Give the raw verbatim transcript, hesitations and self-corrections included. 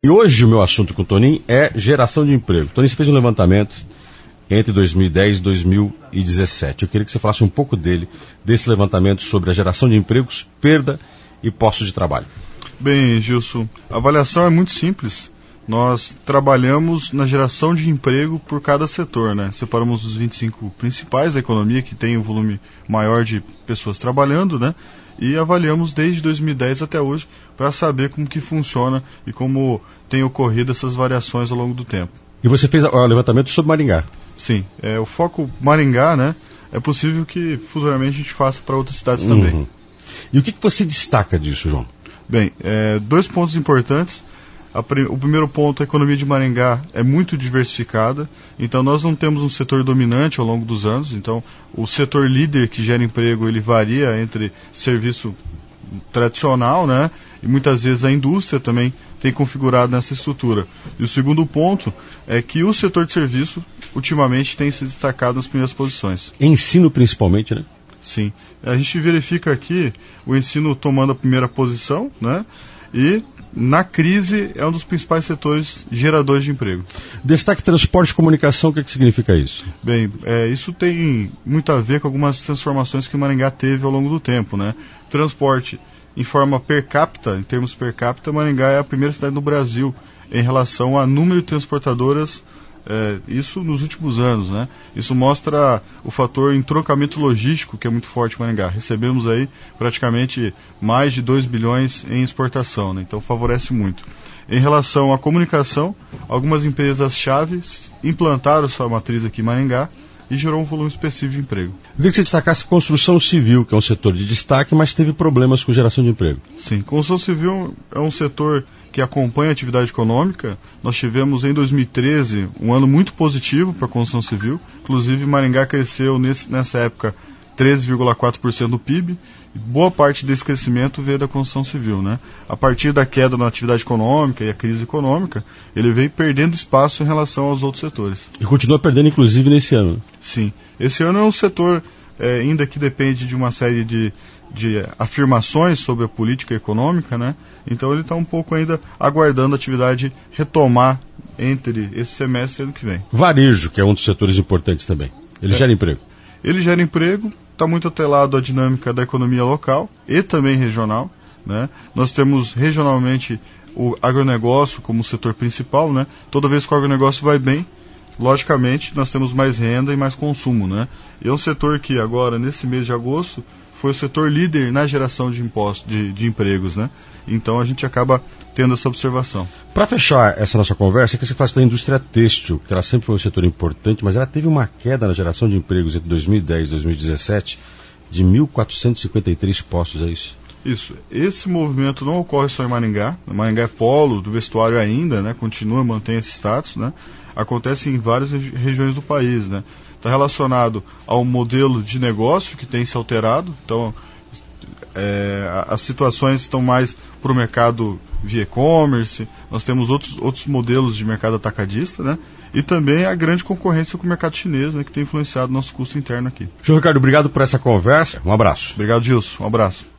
E hoje o meu assunto com o Toninho é geração de emprego. Toninho, você fez um levantamento entre dois mil e dez e dois mil e dezessete. Eu queria que você falasse um pouco dele, desse levantamento sobre a geração de empregos, perda e postos de trabalho. Bem, Gilson, a avaliação é muito simples. Nós trabalhamos na geração de emprego por cada setor, né? Separamos os vinte e cinco principais da economia, que tem um volume maior de pessoas trabalhando, né? E avaliamos desde dois mil e dez até hoje para saber como que funciona e como tem ocorrido essas variações ao longo do tempo. E você fez o levantamento sobre Maringá? Sim, é, o foco Maringá, né? É possível que futuramente a gente faça para outras cidades Uhum. também. E o que, que você destaca disso, João? Bem, é, dois pontos importantes. A, o primeiro ponto, a economia de Maringá é muito diversificada, então nós não temos um setor dominante ao longo dos anos, então o setor líder que gera emprego, ele varia entre serviço tradicional, né, e muitas vezes a indústria também tem configurado nessa estrutura. E o segundo ponto é que o setor de serviço, ultimamente, tem se destacado nas primeiras posições. Ensino principalmente, né? Sim. A gente verifica aqui o ensino tomando a primeira posição, né, e na crise é um dos principais setores geradores de emprego. Destaque transporte e comunicação, o que, que significa isso? Bem, é, isso tem muito a ver com algumas transformações que Maringá teve ao longo do tempo, né? Transporte em forma per capita, em termos per capita, Maringá é a primeira cidade no Brasil em relação a número de transportadoras, é, isso nos últimos anos, né? Isso mostra o fator entroncamento logístico, que é muito forte em Maringá. Recebemos aí praticamente mais de dois bilhões em exportação, né? Então favorece muito. Em relação à comunicação, algumas empresas-chave implantaram sua matriz aqui em Maringá e gerou um volume específico de emprego. Eu queria que você destacasse construção civil, que é um setor de destaque, mas teve problemas com geração de emprego. Sim, construção civil é um setor que acompanha a atividade econômica. Nós tivemos em dois mil e treze um ano muito positivo para a construção civil. Inclusive, Maringá cresceu nesse, nessa época treze vírgula quatro por cento do P I B. E boa parte desse crescimento veio da construção civil, né? A partir da queda na atividade econômica e a crise econômica, ele veio perdendo espaço em relação aos outros setores. E continua perdendo, inclusive, nesse ano. Sim. Esse ano é um setor é, ainda que depende de uma série de, de afirmações sobre a política econômica, né? Então ele está um pouco ainda aguardando a atividade retomar entre esse semestre e ano que vem. Varejo, que é um dos setores importantes também. Ele é. gera emprego. Ele gera emprego, está muito atrelado à dinâmica da economia local e também regional, né? Nós temos regionalmente o agronegócio como setor principal, né? Toda vez que o agronegócio vai bem, logicamente nós temos mais renda e mais consumo, né? E é um setor que agora, nesse mês de agosto, foi o setor líder na geração de impostos, de, de empregos, né? Então a gente acaba tendo essa observação. Para fechar essa nossa conversa, eu queria que você falasse da indústria têxtil, que ela sempre foi um setor importante, mas ela teve uma queda na geração de empregos entre dois mil e dez e dois mil e dezessete de mil quatrocentos e cinquenta e três postos, é isso? Isso. Esse movimento não ocorre só em Maringá. Maringá é polo do vestuário ainda, né? Continua, mantém esse status, né? Acontece em várias regi- regiões do país, né? Está relacionado ao modelo de negócio que tem se alterado. Então, é, as situações estão mais para o mercado via e-commerce. Nós temos outros, outros modelos de mercado atacadista, né? E também a grande concorrência com o mercado chinês, né? Que tem influenciado nosso custo interno aqui. João Ricardo, obrigado por essa conversa. Um abraço. Obrigado, Gilson. Um abraço.